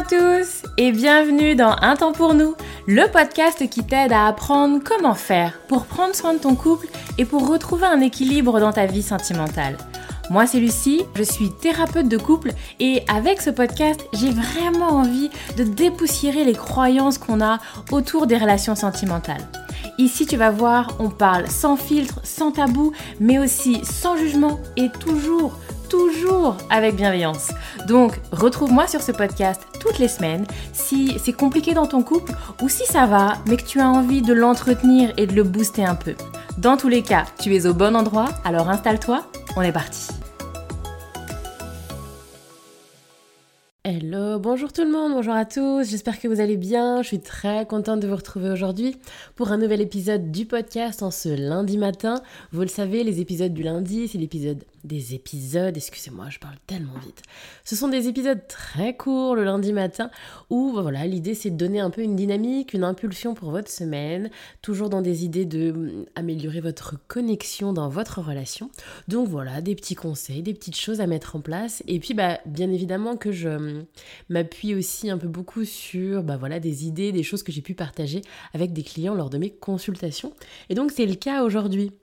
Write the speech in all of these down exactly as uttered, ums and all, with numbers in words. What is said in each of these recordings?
à tous et bienvenue dans Un temps pour nous, le podcast qui t'aide à apprendre comment faire pour prendre soin de ton couple et pour retrouver un équilibre dans ta vie sentimentale. Moi c'est Lucie, je suis thérapeute de couple et avec ce podcast, j'ai vraiment envie de dépoussiérer les croyances qu'on a autour des relations sentimentales. Ici tu vas voir, on parle sans filtre, sans tabou, mais aussi sans jugement et toujours toujours avec bienveillance. Donc, retrouve-moi sur ce podcast toutes les semaines si c'est compliqué dans ton couple ou si ça va, mais que tu as envie de l'entretenir et de le booster un peu. Dans tous les cas, tu es au bon endroit, alors installe-toi, on est parti. Hello, bonjour tout le monde, bonjour à tous, j'espère que vous allez bien, je suis très contente de vous retrouver aujourd'hui pour un nouvel épisode du podcast en ce lundi matin. Vous le savez, les épisodes du lundi, c'est l'épisode des épisodes, excusez-moi, je parle tellement vite. Ce sont des épisodes très courts le lundi matin où voilà, l'idée c'est de donner un peu une dynamique, une impulsion pour votre semaine, toujours dans des idées de améliorer votre connexion dans votre relation. Donc voilà, des petits conseils, des petites choses à mettre en place et puis bah bien évidemment que je m'appuie aussi un peu beaucoup sur bah voilà, des idées, des choses que j'ai pu partager avec des clients lors de mes consultations. Et donc c'est le cas aujourd'hui.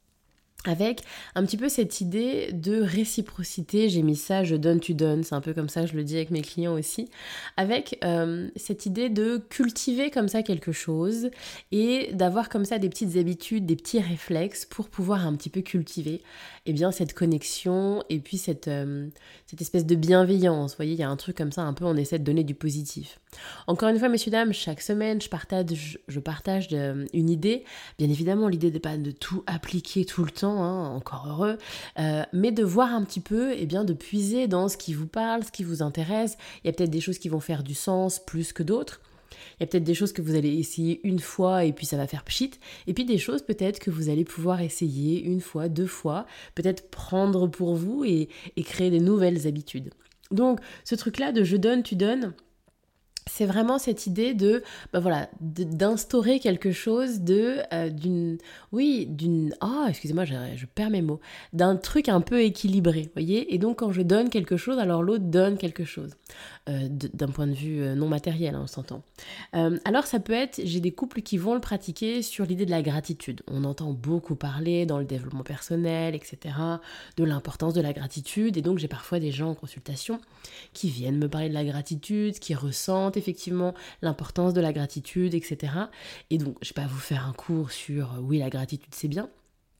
Avec un petit peu cette idée de réciprocité, j'ai mis ça, je donne, tu donnes, c'est un peu comme ça que je le dis avec mes clients aussi, avec euh, cette idée de cultiver comme ça quelque chose et d'avoir comme ça des petites habitudes, des petits réflexes pour pouvoir un petit peu cultiver eh bien, cette connexion et puis cette, euh, cette espèce de bienveillance. Vous voyez, il y a un truc comme ça, un peu on essaie de donner du positif. Encore une fois, messieurs, dames, chaque semaine, je partage, je partage de, une idée. Bien évidemment, l'idée n'est pas de tout appliquer tout le temps, hein, encore heureux, euh, mais de voir un petit peu, eh bien, de puiser dans ce qui vous parle, ce qui vous intéresse. Il y a peut-être des choses qui vont faire du sens plus que d'autres. Il y a peut-être des choses que vous allez essayer une fois et puis ça va faire pchit. Et puis des choses peut-être que vous allez pouvoir essayer une fois, deux fois, peut-être prendre pour vous et, et créer des nouvelles habitudes. Donc ce truc-là de je donne, tu donnes, c'est vraiment cette idée de, bah voilà, de, d'instaurer quelque chose de, euh, d'une, oui, d'une, oh, excusez-moi, je, je perds mes mots, d'un truc un peu équilibré, vous voyez. Et donc, quand je donne quelque chose, alors l'autre donne quelque chose, euh, de, d'un point de vue euh, non matériel, hein, on s'entend. Euh, alors, ça peut être, j'ai des couples qui vont le pratiquer sur l'idée de la gratitude. On entend beaucoup parler dans le développement personnel, et cetera, de l'importance de la gratitude. Et donc, j'ai parfois des gens en consultation qui viennent me parler de la gratitude, qui ressentent effectivement l'importance de la gratitude, et cetera. Et donc, je ne vais pas vous faire un cours sur euh, oui, la gratitude c'est bien.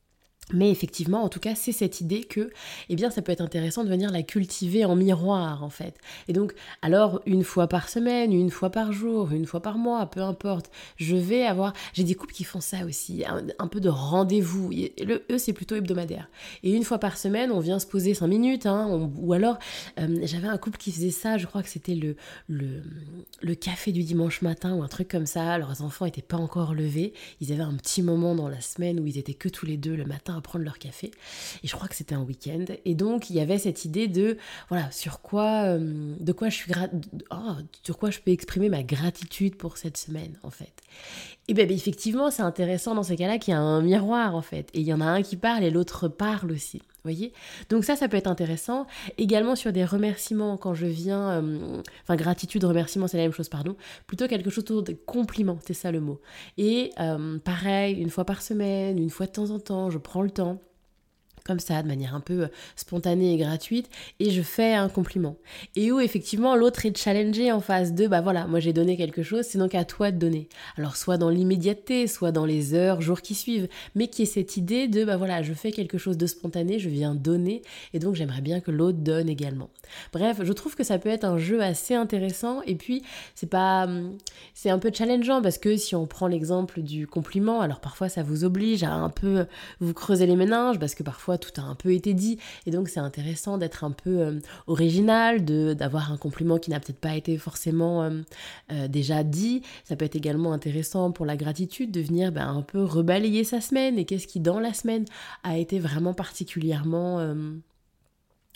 Mais effectivement, en tout cas, c'est cette idée que, eh bien, ça peut être intéressant de venir la cultiver en miroir, en fait. Et donc, alors, une fois par semaine, une fois par jour, une fois par mois, peu importe, je vais avoir... J'ai des couples qui font ça aussi, un, un peu de rendez-vous. Et le, eux, c'est plutôt hebdomadaire. Et une fois par semaine, on vient se poser cinq minutes, hein, on, ou alors, euh, j'avais un couple qui faisait ça, je crois que c'était le, le, le café du dimanche matin ou un truc comme ça. Leurs enfants n'étaient pas encore levés. Ils avaient un petit moment dans la semaine où ils étaient que tous les deux le matin à prendre leur café, et je crois que c'était un week-end, et donc il y avait cette idée de, voilà, sur quoi, euh, de quoi je suis gra- oh, sur quoi je peux exprimer ma gratitude pour cette semaine, en fait. Et bien, effectivement, c'est intéressant dans ces cas-là qu'il y a un miroir, en fait, et il y en a un qui parle et l'autre parle aussi. Voyez, donc ça, ça peut être intéressant. Également sur des remerciements, quand je viens, euh, enfin gratitude, remerciement, c'est la même chose, pardon, plutôt quelque chose autour de compliments, c'est ça le mot. Et euh, pareil, une fois par semaine, une fois de temps en temps, je prends le temps, comme ça, de manière un peu spontanée et gratuite, et je fais un compliment. Et où, effectivement, l'autre est challengé en face de, bah voilà, moi j'ai donné quelque chose, c'est donc à toi de donner. Alors, soit dans l'immédiateté, soit dans les heures, jours qui suivent, mais qui est cette idée de, bah voilà, je fais quelque chose de spontané, je viens donner, et donc j'aimerais bien que l'autre donne également. Bref, je trouve que ça peut être un jeu assez intéressant, et puis, c'est pas, c'est un peu challengeant, parce que si on prend l'exemple du compliment, alors parfois ça vous oblige à un peu vous creuser les méninges, parce que parfois tout a un peu été dit, et donc c'est intéressant d'être un peu euh, original, de, d'avoir un compliment qui n'a peut-être pas été forcément euh, euh, déjà dit. Ça peut être également intéressant pour la gratitude de venir ben, un peu rebalayer sa semaine, et qu'est-ce qui dans la semaine a été vraiment particulièrement... Euh,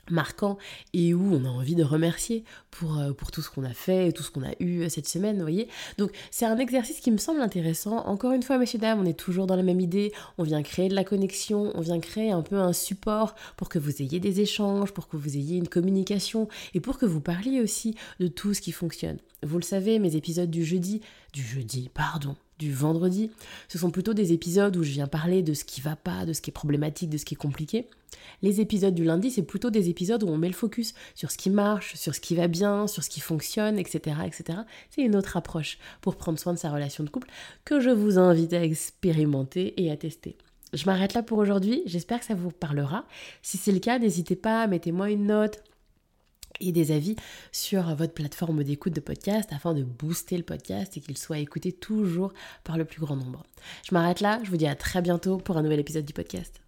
marquant et où on a envie de remercier pour, euh, pour tout ce qu'on a fait et tout ce qu'on a eu cette semaine, vous voyez. Donc c'est un exercice qui me semble intéressant. Encore une fois, messieurs, dames, on est toujours dans la même idée. On vient créer de la connexion, on vient créer un peu un support pour que vous ayez des échanges, pour que vous ayez une communication et pour que vous parliez aussi de tout ce qui fonctionne. Vous le savez, mes épisodes du jeudi, du jeudi, pardon, du vendredi, ce sont plutôt des épisodes où je viens parler de ce qui va pas, de ce qui est problématique, de ce qui est compliqué. Les épisodes du lundi, c'est plutôt des épisodes où on met le focus sur ce qui marche, sur ce qui va bien, sur ce qui fonctionne, et cetera, et cetera. C'est une autre approche pour prendre soin de sa relation de couple que je vous invite à expérimenter et à tester. Je m'arrête là pour aujourd'hui, j'espère que ça vous parlera. Si c'est le cas, n'hésitez pas, mettez-moi une note et des avis sur votre plateforme d'écoute de podcast afin de booster le podcast et qu'il soit écouté toujours par le plus grand nombre. Je m'arrête là, je vous dis à très bientôt pour un nouvel épisode du podcast.